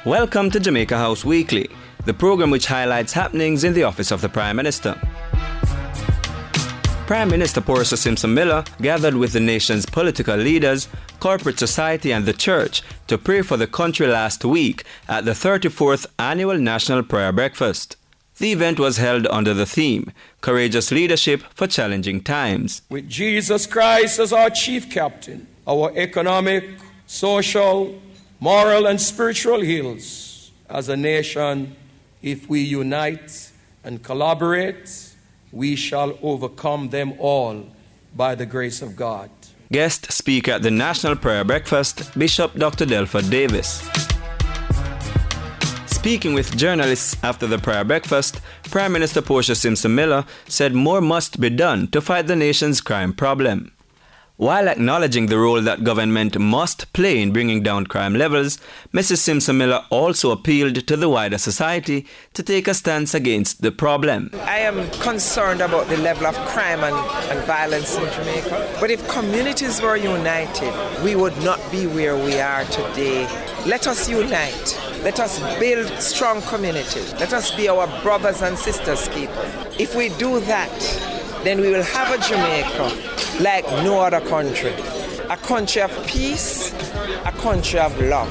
Welcome to Jamaica House Weekly, the program which highlights happenings in the office of the Prime Minister. Prime Minister Portia Simpson Miller gathered with the nation's political leaders, corporate society and the church to pray for the country last week at the 34th Annual National Prayer Breakfast. The event was held under the theme, Courageous Leadership for Challenging Times. With Jesus Christ as our chief captain, our economic, social, moral and spiritual hills, as a nation, if we unite and collaborate, we shall overcome them all by the grace of God. Guest speaker at the National Prayer Breakfast, Bishop Dr. Delford Davis. Speaking with journalists after the prayer breakfast, Prime Minister Portia Simpson Miller said more must be done to fight the nation's crime problem. While acknowledging the role that government must play in bringing down crime levels, Mrs. Simpson Miller also appealed to the wider society to take a stance against the problem. I am concerned about the level of crime and violence in Jamaica. But if communities were united, we would not be where we are today. Let us unite. Let us build strong communities. Let us be our brothers and sisters keeper. If we do that, then we will have a Jamaica like no other country. A country of peace, a country of love.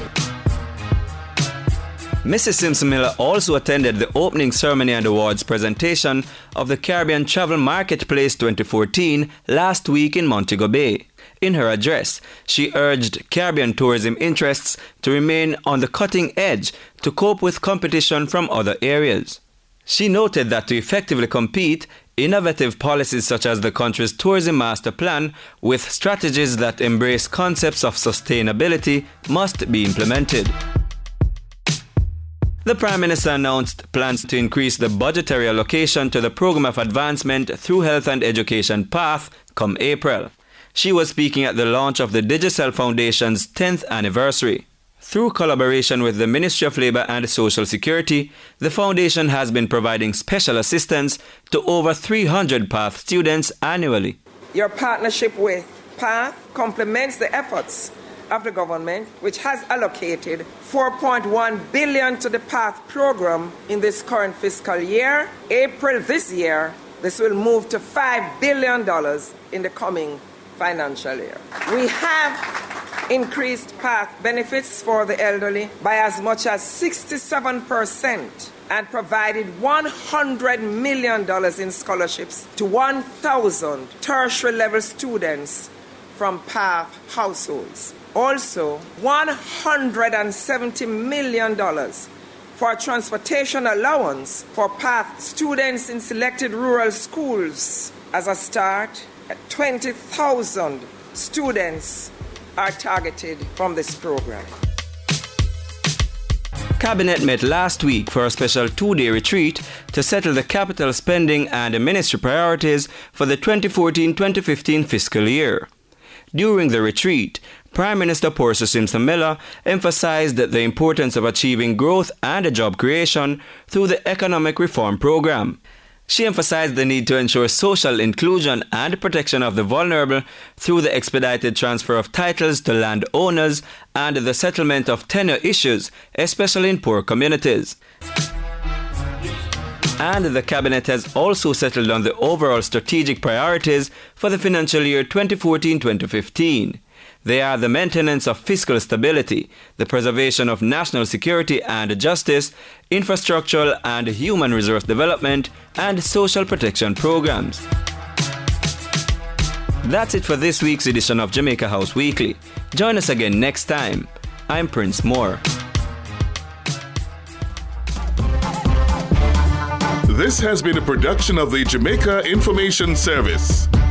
Mrs. Simpson Miller also attended the opening ceremony and awards presentation of the Caribbean Travel Marketplace 2014 last week in Montego Bay. In her address, she urged Caribbean tourism interests to remain on the cutting edge to cope with competition from other areas. She noted that to effectively compete, innovative policies such as the country's tourism master plan with strategies that embrace concepts of sustainability must be implemented. The Prime Minister announced plans to increase the budgetary allocation to the Programme of Advancement through Health and Education PATH come April. She was speaking at the launch of the Digicel Foundation's 10th anniversary. Through collaboration with the Ministry of Labour and Social Security, the foundation has been providing special assistance to over 300 PATH students annually. Your partnership with PATH complements the efforts of the government, which has allocated $4.1 billion to the PATH program in this current fiscal year. April this year, this will move to $5 billion in the coming financial year. We have increased PATH benefits for the elderly by as much as 67% and provided $100 million in scholarships to 1,000 tertiary level students from PATH households. Also, $170 million for transportation allowance for PATH students in selected rural schools. As a start, 20,000 students are targeted from this program. Cabinet met last week for a special two-day retreat to settle the capital spending and ministry priorities for the 2014-2015 fiscal year. During the retreat, Prime Minister Portia Simpson Miller emphasized the importance of achieving growth and job creation through the economic reform program. She emphasized the need to ensure social inclusion and protection of the vulnerable through the expedited transfer of titles to landowners and the settlement of tenure issues, especially in poor communities. And the Cabinet has also settled on the overall strategic priorities for the financial year 2014-2015. They are the maintenance of fiscal stability, the preservation of national security and justice, infrastructural and human resource development, and social protection programs. That's it for this week's edition of Jamaica House Weekly. Join us again next time. I'm Prince Moore. This has been a production of the Jamaica Information Service.